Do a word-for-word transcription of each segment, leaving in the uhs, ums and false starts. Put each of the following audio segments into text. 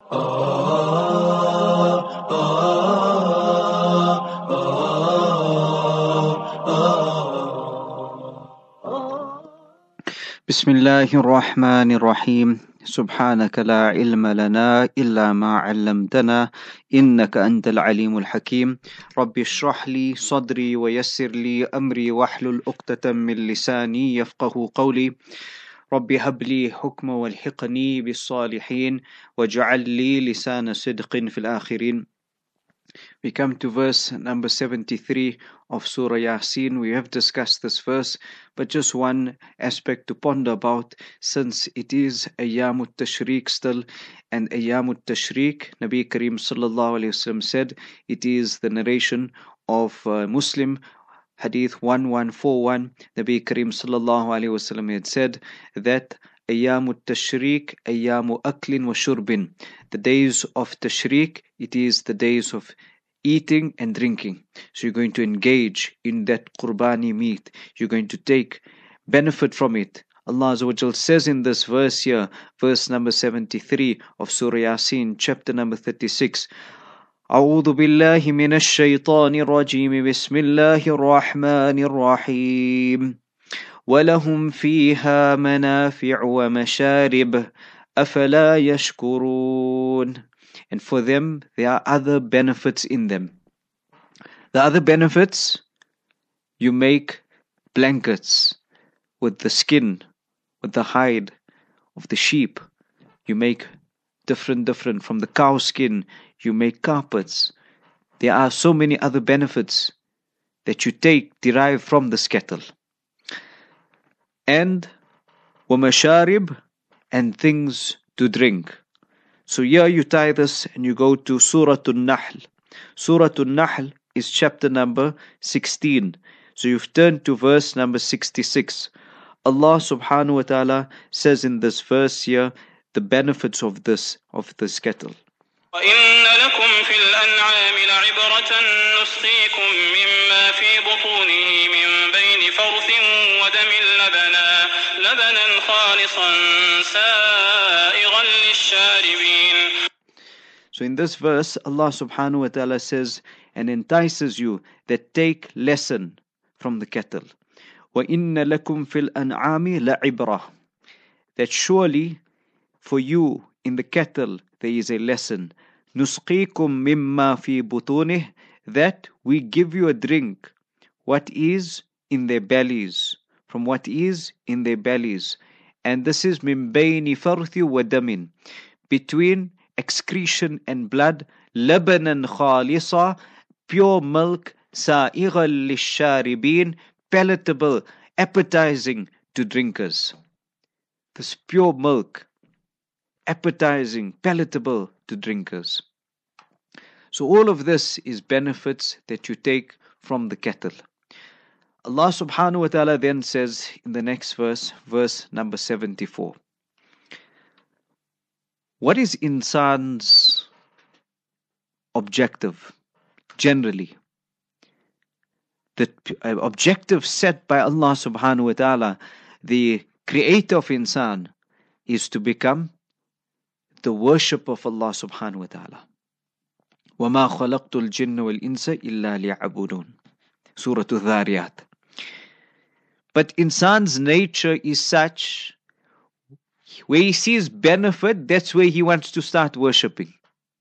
بسم الله الرحمن الرحيم سبحانك لا علم لنا إلا ما علمتنا إنك أنت العليم الحكيم رب اشرح لي صدري ويسر لي أمري واحلل عقدة من لساني يفقه قولي رب هب لي حكما والحقني بالصالحين واجعل لي لسان صدق في الآخرين. We come to verse number seventy-three of Surah Yasin. We have discussed this verse, but just one aspect to ponder about, since it is Ayyamut Tashriq still, and Ayyamut Tashriq, Nabi Kareem Sallallahu Alaihi Wasallam said, it is the narration of uh, Muslim Hadith one one four one. Nabi Kareem Sallallahu Alaihi Wasallam had said that Ayyamut Tashriq, Ayyamu Aklin wa Shurbin. The days of Tashriq, it is the days of eating and drinking. So you're going to engage in that qurbani meat. You're going to take benefit from it. Allah Azza wa Jal says in this verse here, verse number seventy-three of Surah Yasin, chapter number thirty-six, أعوذ بالله من الشيطان الرجيم بسم الله الرحمن الرحيم ولهم فيها منافع ومشارب أفلا يشكرون. And for them, there are other benefits in them. The other benefits, you make blankets with the skin, with the hide of the sheep. You make different, different. From the cow skin, you make carpets. There are so many other benefits that you take, derive from this cattle. And وَمَشَارِب, and things to drink. So here you tie this and you go to Surah An-Nahl. Surah An-Nahl is chapter number sixteen. So you've turned to verse number sixty-six. Allah subhanahu wa ta'ala says in this verse here the benefits of this, of this cattle. وَإِنَّ لَكُمْ فِي الْأَنْعَامِ لَعِبْرَةً نُسْقِيكُم مِّمَّا فِي بُطُونِهِ مِن بَيْنِ فَرْثٍ وَدَمٍ لَبَنًا لَبَنًا خَالِصًا سَائِغًا لِلشَّارِبِينَ. So in this verse, Allah subhanahu wa ta'ala says and entices you that take lesson from the cattle. وَإِنَّ لَكُمْ فِي الْأَنْعَامِ لَعِبْرَةً, that surely for you in the cattle there is a lesson. نُسْقِيكُم مِّمَّا فِي بُطُونِهِ, that we give you a drink what is in their bellies, from what is in their bellies. And this is مِن بَيْنِ فَرْثِ وَدَمٍ, between excretion and blood, لَبَنًا خَالِصًا, pure milk, سَائِغًا لِلشَّارِبِينَ, palatable, appetizing to drinkers. This pure milk, appetizing, palatable to drinkers. So all of this is benefits that you take from the cattle. Allah subhanahu wa ta'ala then says in the next verse, verse number seventy-four, what is insan's objective generally? The objective set by Allah subhanahu wa ta'ala, the creator of insan, is to become the worship of Allah subhanahu wa ta'ala. وَمَا خَلَقْتُ الْجِنَّ وَالْإِنسَ إِلَّا لِيَعْبُدُونَ. Surah Al-Dhariyat. But insan's nature is such, where he sees benefit, that's where he wants to start worshipping.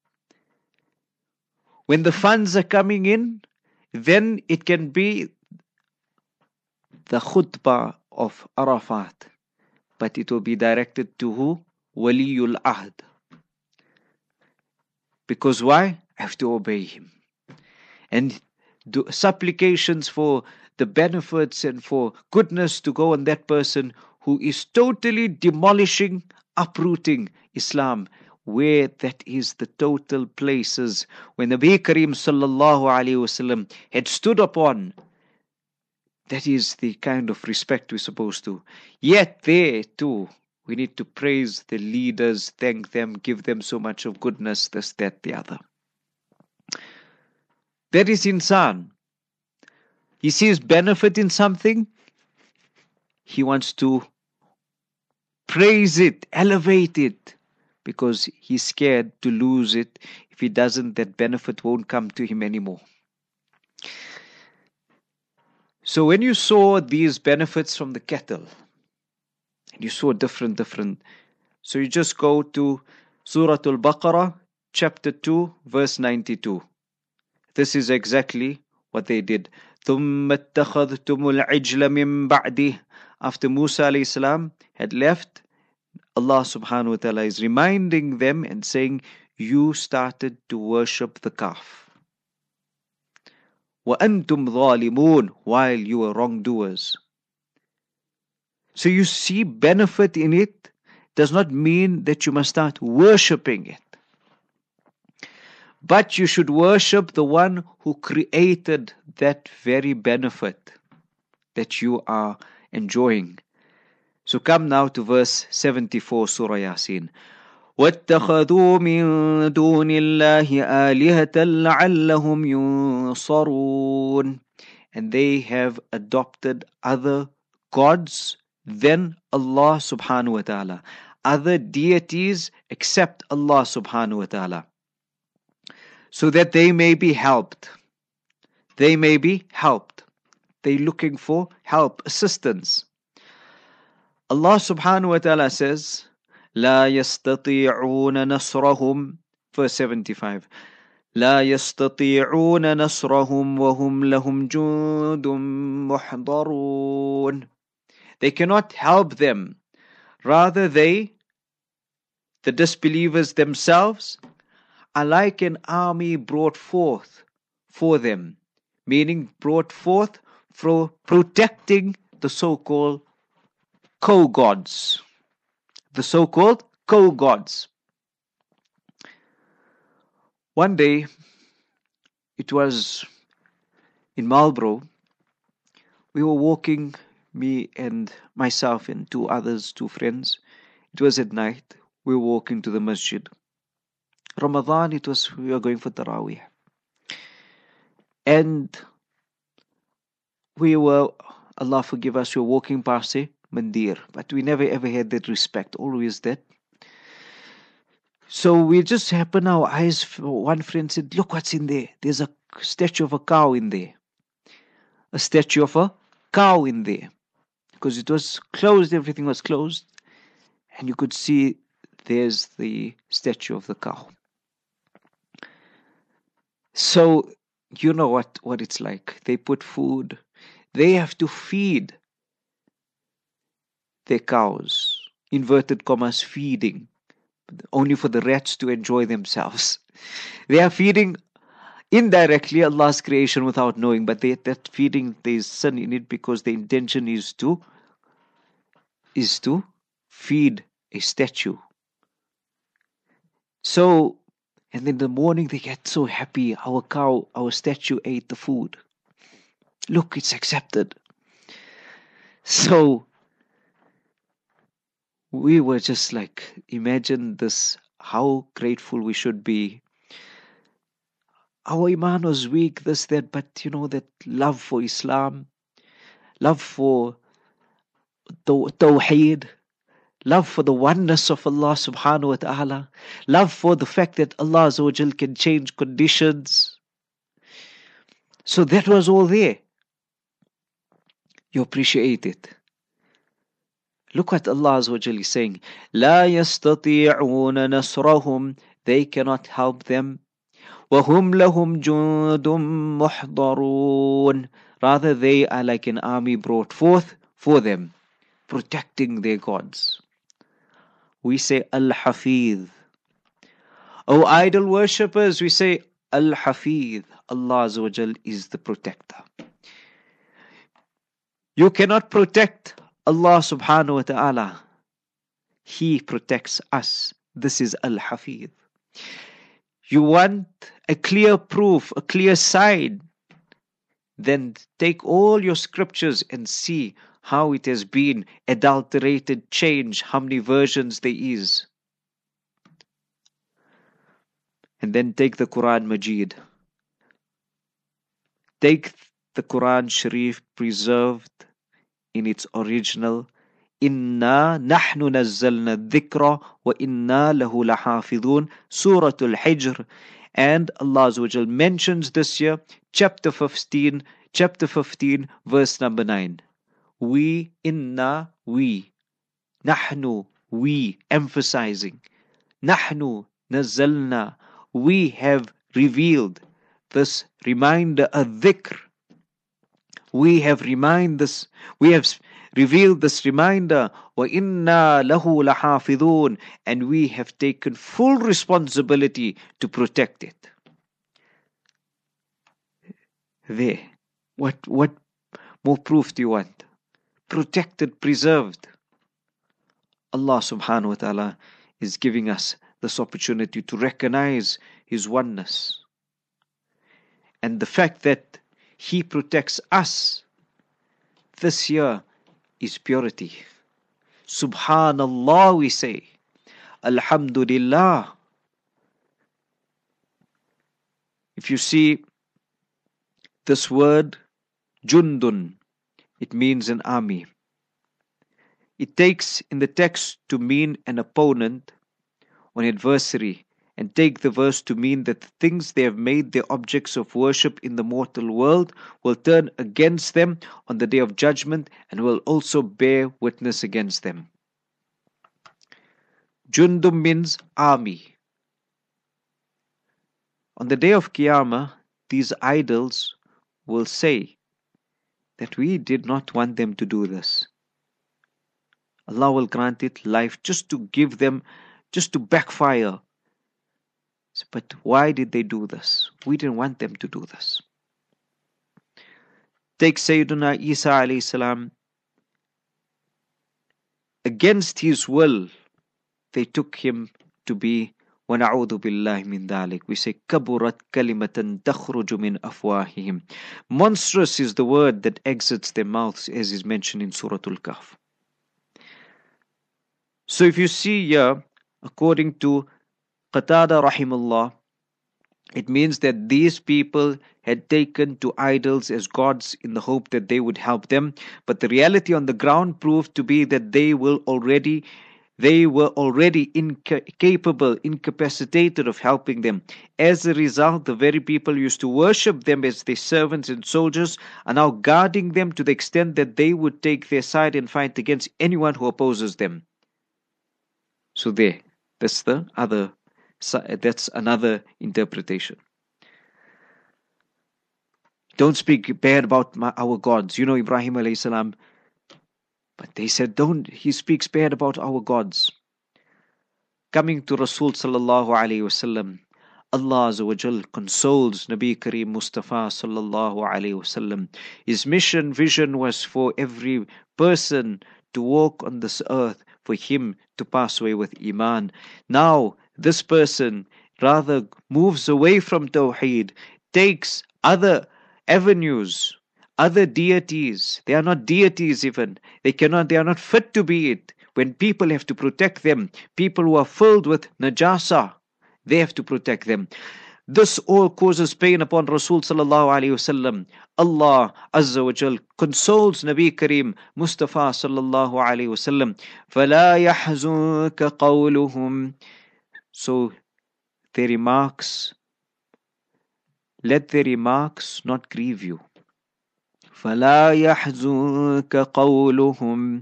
When the funds are coming in, then it can be the khutbah of Arafat, but it will be directed to who? Waliyul Ahd. Because why? I have to obey him. And do supplications for the benefits and for goodness to go on that person who is totally demolishing, uprooting Islam, where that is the total places when Nabi Kareem Sallallahu Alaihi Wasallam had stood upon. That is the kind of respect we're supposed to. Yet there too, we need to praise the leaders, thank them, give them so much of goodness, this, that, the other. That is insan. He sees benefit in something, he wants to praise it, elevate it, because he's scared to lose it. If he doesn't, that benefit won't come to him anymore. So when you saw these benefits from the kettle, and you saw different, different, so you just go to Surah Al-Baqarah, chapter two, verse ninety-two. This is exactly what they did. ثُمَّ اتَّخَذْتُمُ الْعِجْلَ مِنْ بَعْدِهِ. After Musa alayhi salam had left, Allah subhanahu wa ta'ala is reminding them and saying, you started to worship the calf. وَأَنْتُمْ ظَالِمُونَ, while you were wrongdoers. So you see benefit in it does not mean that you must start worshipping it. But you should worship the one who created that very benefit that you are enjoying. So come now to verse seventy-four, Surah Yasin. وَاتَّخَذُوا مِن دُونِ اللَّهِ آلِهَةً لَعَلَّهُمْ يُنصَرُونَ. And they have adopted other gods than Allah subhanahu wa ta'ala. Other deities except Allah subhanahu wa ta'ala. So that they may be helped. They may be helped. They're looking for help, assistance. Allah subhanahu wa ta'ala says, لا يستطيعون نصرهم, verse seventy-five. لا يستطيعون نصرهم وهم لهم جند محضرون. They cannot help them. Rather they, the disbelievers themselves, are like an army brought forth for them, meaning brought forth for protecting the so-called co-gods. The so-called co-gods. One day, it was in Marlborough, we were walking, me and myself and two others, two friends. It was at night, we were walking to the masjid. Ramadan, it was, we were going for Taraweeh. And we were, Allah forgive us, we were walking past a mandir, but we never ever had that respect, always that. So we just happened, our eyes, one friend said, look what's in there. There's a statue of a cow in there. A statue of a cow in there. Because it was closed, everything was closed. And you could see there's the statue of the cow. So, you know what, what it's like. They put food. They have to feed their cows. Inverted commas, feeding. Only for the rats to enjoy themselves. They are feeding indirectly Allah's creation without knowing. But they, that feeding, there's sin in it because the intention is to, is to feed a statue. So, and in the morning they get so happy. Our cow, our statue ate the food. Look, it's accepted. So, we were just like, imagine this, how grateful we should be. Our iman was weak, this, that, but you know, that love for Islam, love for Tawheed, love for the oneness of Allah subhanahu wa ta'ala, love for the fact that Allah Azza wa Jal can change conditions. So that was all there. You appreciate it. Look what Allah Azza wa Jal is saying. لا يستطيعون نصرهم. They cannot help them. وهم لهم جند محضرون. Rather they are like an army brought forth for them, protecting their gods. We say Al-Hafiz. O idol worshippers, we say Al-Hafiz. Allah Azza wa Jal is the protector. You cannot protect Allah subhanahu wa ta'ala. He protects us. This is Al-Hafiz. You want a clear proof, a clear sign, then take all your scriptures and see how it has been adulterated, changed, how many versions there is. And then take the Quran Majid. Take the Quran Sharif preserved in its original, Inna nahnu nazzalna dhikra wa inna lahu lahafidhun. Surah Al-Hijr. And Allah Azza wa Jal mentions this year, chapter fifteen, chapter fifteen, verse number nine. We, inna, we, nahnu, we, emphasizing, nahnu, nazzalna, we have revealed this reminder, a dhikr. We have remind this, we have revealed this reminder, wa inna lahu lahafidhun, and we have taken full responsibility to protect it. There. What, what more proof do you want? Protected, preserved. Allah subhanahu wa ta'ala is giving us this opportunity to recognize His oneness. And the fact that He protects us this year is purity. Subhanallah, we say. Alhamdulillah. If you see this word, Jundun, it means an army. It takes in the text to mean an opponent or an adversary, and take the verse to mean that the things they have made their objects of worship in the mortal world will turn against them on the day of judgment and will also bear witness against them. Jundum means army. On the day of Qiyamah, these idols will say that we did not want them to do this. Allah will grant it life just to give them, just to backfire. But why did they do this? We didn't want them to do this. Take Sayyiduna Isa alayhi salam. Against his will, they took him to be وَنَعُوذُ بِاللَّهِ مِنْ ذَلِكَ. We say كَبُرَتْ كَلِمَةً تَخْرُجُ مِنْ أَفْوَاهِهِمْ. Monstrous is the word that exits their mouths, as is mentioned in Surah Al-Kahf. So if you see here, according to Qatada rahimullah, it means that these people had taken to idols as gods in the hope that they would help them, but the reality on the ground proved to be that they will already they were already incapable, incapacitated of helping them. As a result, the very people who used to worship them as their servants and soldiers are now guarding them to the extent that they would take their side and fight against anyone who opposes them. So there, that's the other, that's another interpretation. Don't speak bad about my, our gods. You know, Ibrahim alayhi salam. But they said, don't, he speaks bad about our gods. Coming to Rasul sallallahu alayhi wasallam, Allah Azza wa Jal consoles Nabi Kareem Mustafa sallallahu alayhi wasallam. His mission, vision was for every person to walk on this earth, for him to pass away with Iman. Now, this person rather moves away from Tawheed, takes other avenues, other deities. They are not deities even. They cannot, they are not fit to be it. When people have to protect them, people who are filled with najasa, they have to protect them. This all causes pain upon Rasul sallallahu alayhi wasallam. Allah Azza wa Jal consoles Nabi Kareem Mustafa sallallahu alayhi wasallam. فَلَا يَحْزُنكَ قَوْلُهُمْ. So their remarks, let their remarks not grieve you. فَلَا يَحْزُنكَ قَوْلُهُمْ.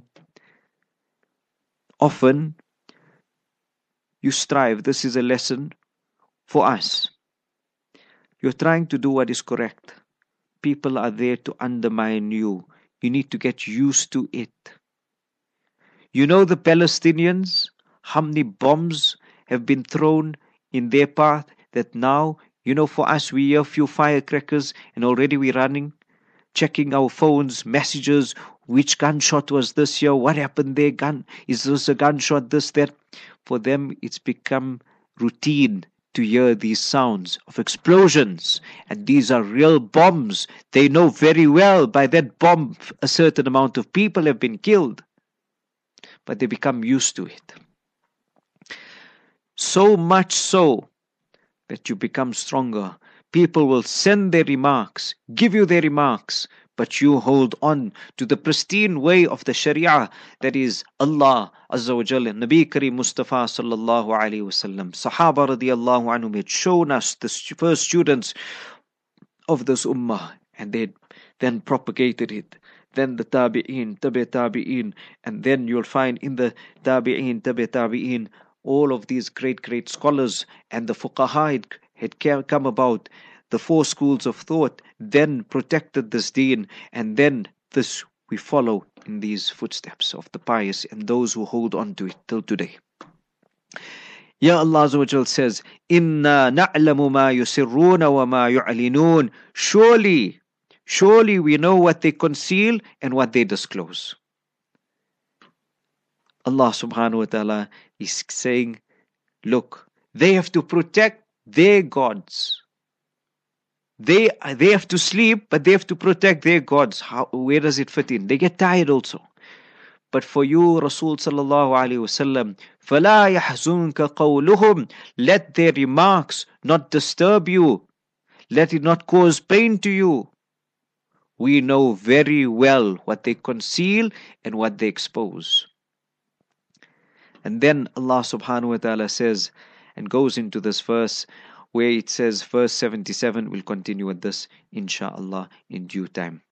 Often you strive. This is a lesson for us. You're trying to do what is correct. People are there to undermine you. You need to get used to it. You know the Palestinians, how many bombs have been thrown in their path that now, you know, for us, we hear a few firecrackers and already we're running, checking our phones, messages, which gunshot was this here, what happened there, gun, is this a gunshot, this, that. For them, it's become routine to hear these sounds of explosions, and these are real bombs. They know very well by that bomb a certain amount of people have been killed, but they become used to it. So much so that you become stronger. People will send their remarks, give you their remarks, but you hold on to the pristine way of the Sharia, that is Allah Azza wa Jalla, Nabi Kareem Mustafa sallallahu alaihi wasallam. Sahaba radiallahu anhum had shown us the first students of this ummah, and they then propagated it. Then the tabi'in, tabi tabi'in, and then you'll find in the tabi'in, tabi tabi'in, all of these great, great scholars, and the fuqaha had, had come about. The four schools of thought then protected this deen, and then this we follow in these footsteps of the pious and those who hold on to it till today. Ya Allah Azza wa Jal says, Inna na'lamu ma yusirruna wa ma yu'linun. Surely, surely we know what they conceal and what they disclose. Allah subhanahu wa ta'ala is saying, look, they have to protect their gods. They they have to sleep, but they have to protect their gods. How, where does it fit in? They get tired also. But for you, Rasul sallallahu alaihi wasallam, فَلَا يَحْزُنْكَ قَوْلُهُمْ. Let their remarks not disturb you. Let it not cause pain to you. We know very well what they conceal and what they expose. And then Allah subhanahu wa ta'ala says, and goes into this verse, where it says, verse seventy-seven, we'll continue with this, insha'Allah, in due time.